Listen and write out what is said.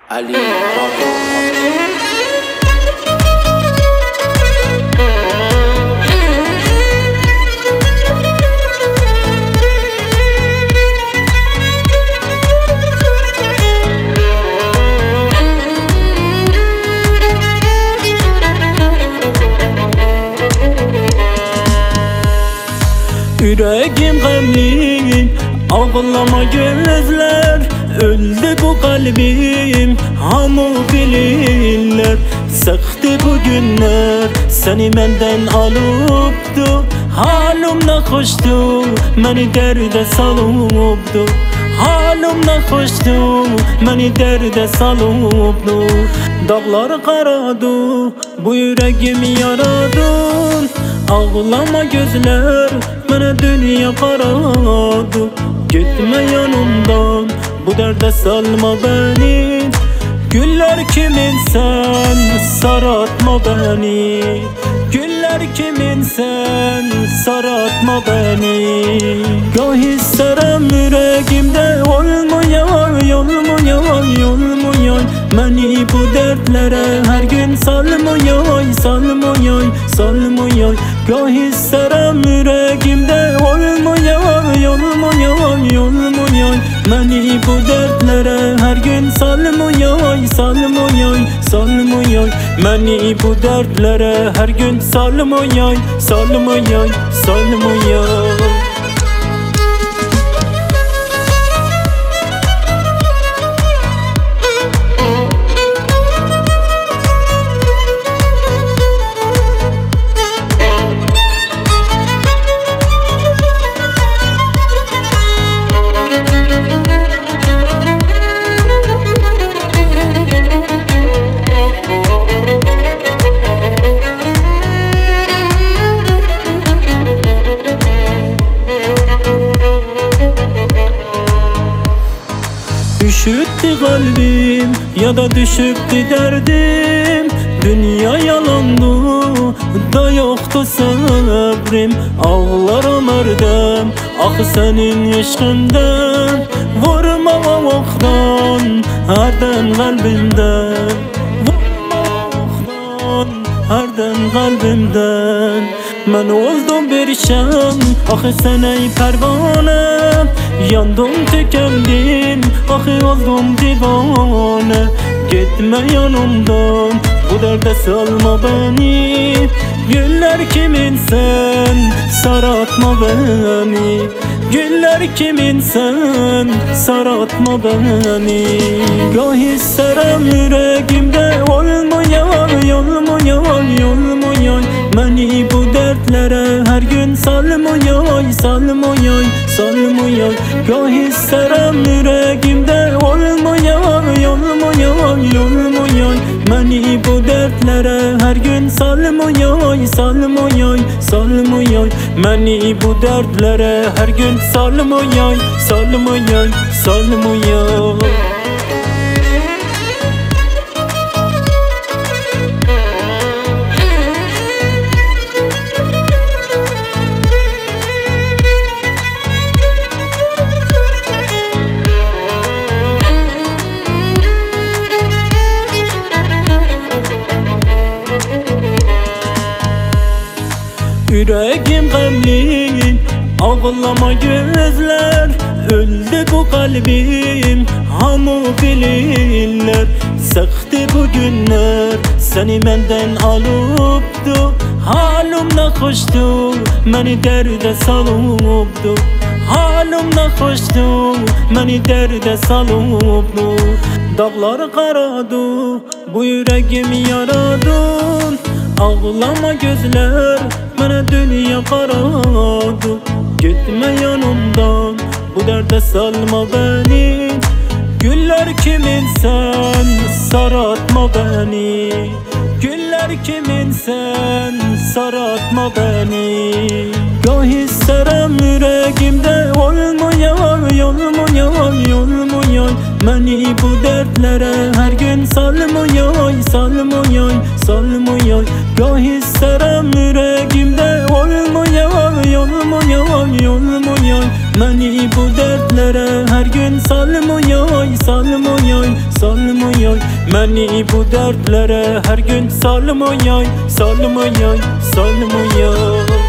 Ali Rado. Yüreğim gamli, ağlama gözler. Öldü bu kalbim, hamı bilirler. Sıktı bu günler, seni benden alıptı. Halimle hoştu, beni derde salıptı. Halimle hoştu, beni derde salıptı. Dağlar karadı, bu yüreğimi yaradın. Ağlama gözler, bana dünya karadı. Gitme yanımdan, bu derde salma beni. Güller kimin sen, saratma beni. Güller kimin sen, saratma beni. Gah isterim yüreğimde olmayan, olmayan, olmayan. Beni bu dertlere her gün salmayan, salmayan, salmayan. Gah isterim yüreğimde olmayan, olmayan, olmayan. Beni bu dertlere her gün salmayan, salmayan, salmayan. Beni bu dertlere her gün salmayan, salmayan, salmayan. Düşüktü kalbim ya da düşüktü derdim. Dünya yalandı da yoktu sabrım. Ağlarım erdem, ah senin aşkından. Vurma oktan, erdem kalbimden. Vurma oktan, erdem kalbimden. Ben oldum bir şan, ah sen ey pervane. Yandım tükendim, ah oldum divane. Gitme yanımdan, bu derde salma beni. Güller kimin sen, saratma beni. Güller kimin sen, saratma beni. Gah isterim yüreğimde olmayan, olmayan, olmayan. Beni bu dertlere her gün salmayan, salmayan, salmayan. Gah isterim yüreğimde olmayan, olmayan, olmayan. Beni bu dertlere her gün salmayan, salmayan, salmayan. Beni bu dertlere her gün salmayan, salmayan, salmayan. Yüreğim gamli, ağlama gözler. Öldü bu kalbim, hamı bilirler. Sıktı bu günler, seni benden alıptı. Halimle hoştu, beni derde salıptı. Halimle hoştu, beni derde salıptı. Dağlar karadı, bu yüreğimi yaradın. Ağlama gözler, bana dünya karadı. Gitme yanımdan, bu derde salma beni. Güller kimin sen, saratma beni. Güller kimin sen, saratma beni. Gah isterim yüreğimde olmayan, olmayan, olmayan. Beni bu dertlere her gün salmayan, salmayan, salmayan. Gah isterim yüreğimde olmayan, olmayan, olmayan. Məni bu dərdlərə hər gün salmıyor, salmıyor, salmıyor. Məni bu dərdlərə hər gün salmıyor, salmıyor, salmıyor.